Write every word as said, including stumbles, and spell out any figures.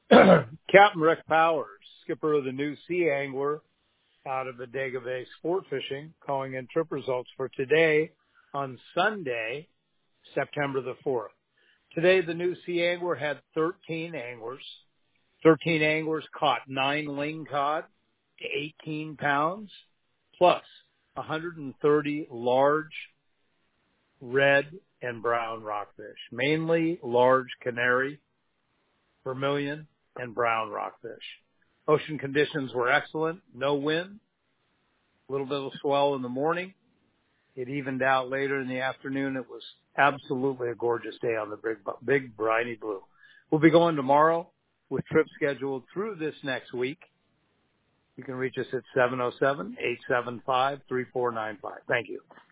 Captain Rick Powers, skipper of the New Sea Angler out of Bodega Bay Sport Fishing, calling in trip results for today on Sunday, September the fourth. Today, the New Sea Angler had thirteen anglers. thirteen anglers caught nine lingcod to eighteen pounds, plus one hundred thirty large red and brown rockfish, mainly large canary, vermilion, and brown rockfish. Ocean conditions were excellent. No wind, a little bit of swell in the morning. It evened out later in the afternoon. It was absolutely a gorgeous day on the big, big briny blue. We'll be going tomorrow with trips scheduled through this next week. You can reach us at seven oh seven, eight seven five, three four nine five. Thank you.